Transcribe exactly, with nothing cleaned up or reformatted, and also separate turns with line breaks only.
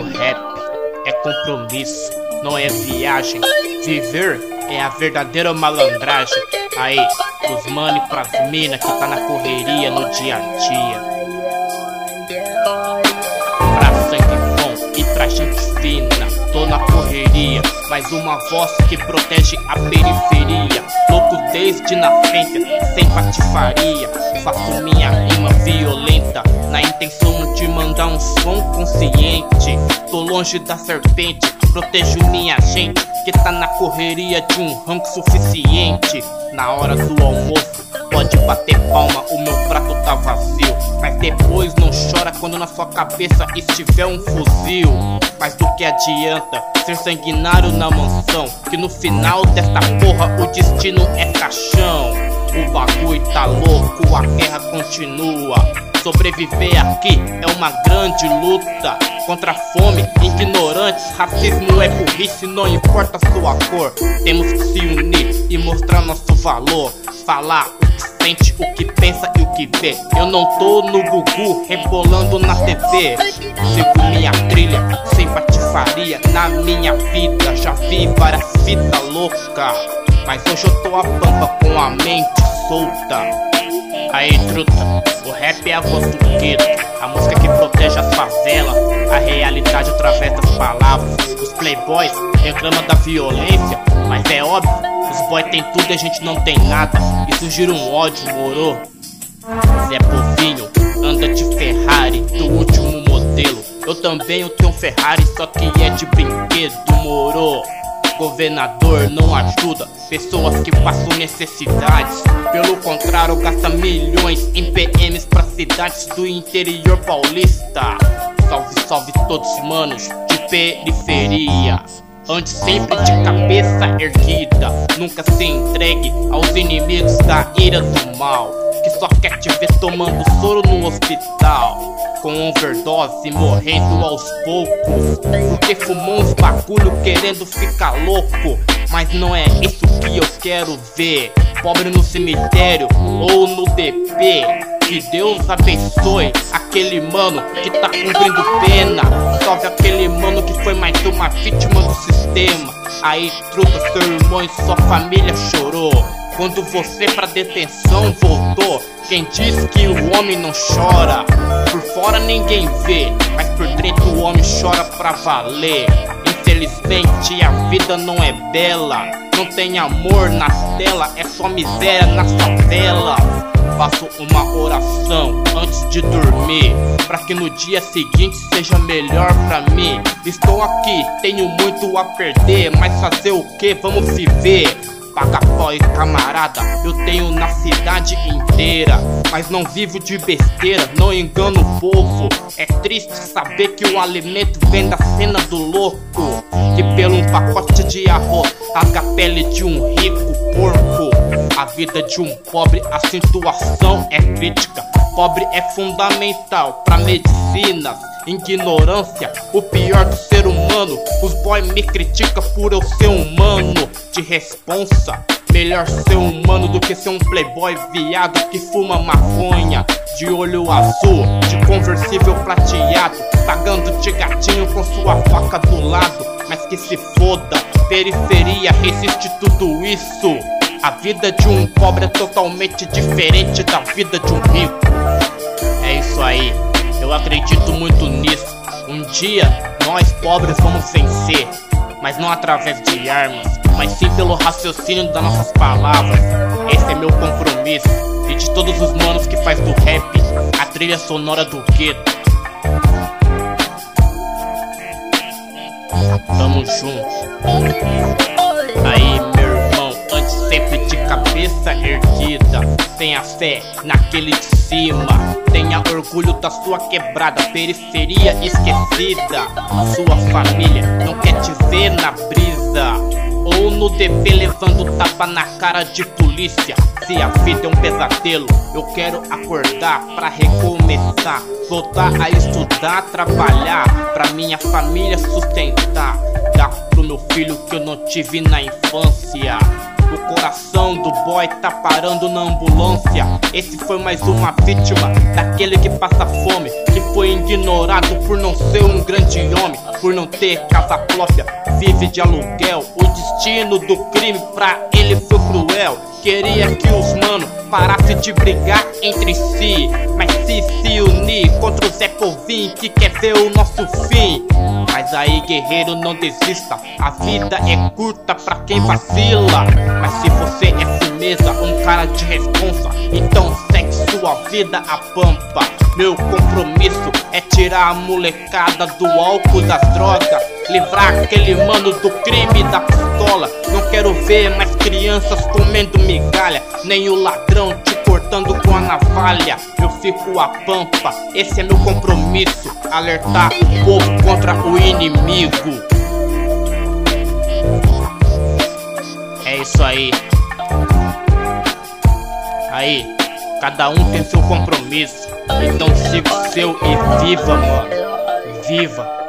rap é compromisso, não é viagem. Viver é a verdadeira malandragem. Aí, pros mano e pras mina que tá na correria no dia a dia. Pra sangue bom e pra gente fina, tô na correria, mais uma voz que protege a periferia. Louco desde nascença, sem patifaria, faço minha rima violenta, na intenção de mandar um som consciente. Tô longe da serpente, protejo minha gente, que tá na correria de um rango suficiente. Na hora do almoço, pode bater palma, o meu prato tá vazio, mas depois não chora quando na sua cabeça estiver um fuzil. Mas do que adianta ser sanguinário na mansão, que no final desta porra o destino é caixão. O bagulho tá louco, a guerra continua. Sobreviver aqui é uma grande luta contra a fome, ignorantes, racismo é burrice, não importa a sua cor. Temos que se unir e mostrar nosso valor, falar o que sente, o que pensa e o que vê. Eu não tô no Gugu rebolando na T V, sigo minha trilha sem patifaria na minha vida. Já vi várias fitas loucas, mas hoje eu tô a pampa com a mente solta. Aí truta, o rap é a voz do gueto, a música que protege as favelas, a realidade através das palavras. Os playboys reclamam da violência, mas é óbvio, os boys tem tudo e a gente não tem nada. Isso gira um ódio, moro? Zé Povinho anda de Ferrari do último modelo, eu também eu tenho um Ferrari, só que é de brinquedo, moro? Governador não ajuda pessoas que passam necessidades, pelo contrário gasta milhões em P Ms pra cidades do interior paulista. Salve, salve todos manos de periferia, ande sempre de cabeça erguida, nunca se entregue aos inimigos da ira do mal, que só quer te ver tomando soro no hospital, com overdose morrendo aos poucos, porque fumou uns bagulho querendo ficar louco. Mas não é isso que eu quero ver, pobre no cemitério ou no D P. Que Deus abençoe aquele mano que tá cumprindo pena, salve aquele mano que foi mais uma vítima do sistema. Aí truta, seu irmão e sua família chorou quando você pra detenção voltou. Quem diz que o homem não chora, por fora ninguém vê, mas por dentro o homem chora pra valer. Infelizmente a vida não é bela, não tem amor na tela, é só miséria nas favelas. Faço uma oração antes de dormir, pra que no dia seguinte seja melhor pra mim. Estou aqui, tenho muito a perder, mas fazer o que? Vamos viver. Paga pó e camarada, eu tenho na cidade inteira, mas não vivo de besteira, não engano o povo. É triste saber que o alimento vem da cena do louco, que pelo um pacote de arroz rasga a pele de um rico porco. A vida de um pobre, a situação é crítica. Pobre é fundamental pra medicina. Ignorância, o pior do ser humano. Os boy me criticam por eu ser humano. De responsa, melhor ser humano do que ser um playboy viado que fuma maconha, de olho azul, de conversível prateado, pagando de gatinho com sua faca do lado. Mas que se foda, periferia resiste tudo isso. A vida de um pobre é totalmente diferente da vida de um rico. É isso aí, eu acredito muito nisso. Um dia nós pobres vamos vencer, mas não através de armas, mas sim pelo raciocínio das nossas palavras. Esse é meu compromisso e de todos os manos que faz do rap a trilha sonora do gueto. Tamo junto. Aí meu irmão, ande sempre de cabeça erguida, tenha fé naquele de cima, tenha orgulho da sua quebrada, periferia esquecida. A sua família não quer te ver na brisa, ou no D P levando tapa na cara de polícia. Se a vida é um pesadelo, eu quero acordar pra recomeçar, voltar a estudar, trabalhar pra minha família sustentar, dar pro meu filho que eu não tive na infância. O coração do boy tá parando na ambulância. Esse foi mais uma vítima daquele que passa fome, que foi ignorado por não ser um grande homem, por não ter casa própria, vive de aluguel. O destino do crime pra ele foi cruel. Queria que os mano parassem de brigar entre si, mas se se unir contra o Zé Povinho que quer ver o nosso fim. Mas aí, guerreiro, não desista, a vida é curta pra quem vacila. Mas se você é firmeza, um cara de responsa, então segue sua vida a pampa. Meu compromisso é tirar a molecada do álcool, das drogas, livrar aquele mano do crime da pistola. Não quero ver mais crianças comendo migalha, nem o ladrão te cortando com a navalha. Eu fico a pampa, esse é meu compromisso, alertar o povo contra o inimigo. É isso aí. Aí, cada um tem seu compromisso, então siga o seu e viva, mano. Viva.